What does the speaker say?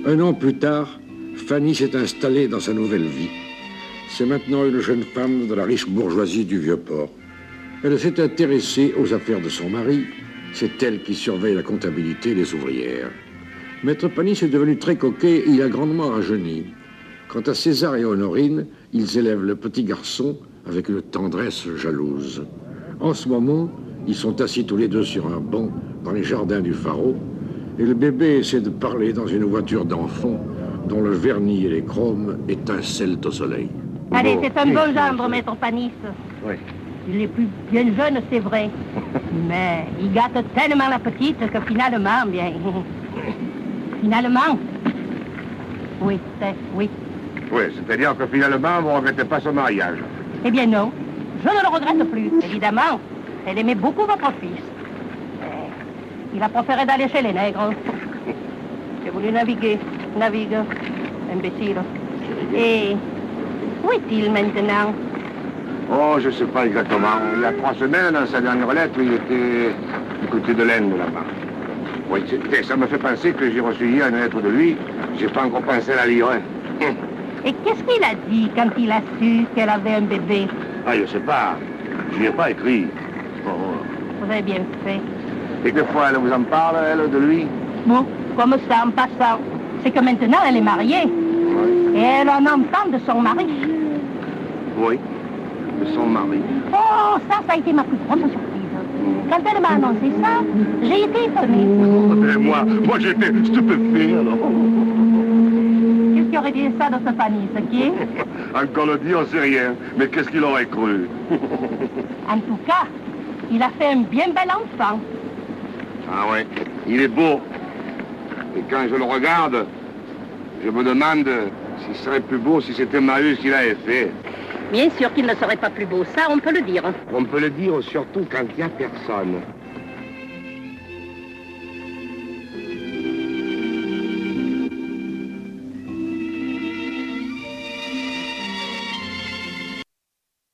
Un an plus tard, Fanny s'est installée dans sa nouvelle vie. C'est maintenant une jeune femme de la riche bourgeoisie du Vieux-Port. Elle s'est intéressée aux affaires de son mari. C'est elle qui surveille la comptabilité et les ouvrières. Maître Panis est devenu très coquet et il a grandement rajeuni. Quant à César et Honorine, ils élèvent le petit garçon avec une tendresse jalouse. En ce moment, ils sont assis tous les deux sur un banc dans les jardins du Pharaon et le bébé essaie de parler dans une voiture d'enfant dont le vernis et les chromes étincellent au soleil. Allez, c'est un beau gendre, Maître Panis. Oui. Il est plus bien jeune, c'est vrai. Mais il gâte tellement la petite que finalement, bien... Finalement... Oui, oui. Oui, c'est-à-dire que finalement, vous ne regrettez pas ce mariage. Eh bien non, je ne le regrette plus, évidemment. Elle aimait beaucoup votre fils. Il a préféré d'aller chez les nègres. J'ai voulu naviguer. Navigue, imbécile. Et où est-il maintenant? Oh, je ne sais pas exactement. Il y a 3 semaines, dans sa dernière lettre, il était du côté de l'Inde, là-bas. Oui, ça me fait penser que j'ai reçu hier une lettre de lui. J'ai pas encore pensé à la lire. Et qu'est-ce qu'il a dit quand il a su qu'elle avait un bébé? Ah, je sais pas. Je lui ai pas écrit. Oh. Vous avez bien fait. Et quelquefois, elle vous en parle, elle, de lui? Bon, comme ça, en passant. C'est que maintenant, elle est mariée. Oui. Et elle a un enfant de son mari. Oui, de son mari. Oh, ça a été ma plus grande surprise. Quand elle m'a annoncé ça, j'ai été étonnée. Et moi j'étais stupéfait, alors. Qu'est-ce qui aurait dit ça dans ce Panis, qui? Encore le dit, on sait rien. Mais qu'est-ce qu'il aurait cru? En tout cas, il a fait un bien bel enfant. Ah ouais, il est beau. Et quand je le regarde, je me demande s'il serait plus beau si c'était Marius qui l'avait fait. Bien sûr qu'il ne serait pas plus beau, ça on peut le dire. On peut le dire surtout quand il n'y a personne.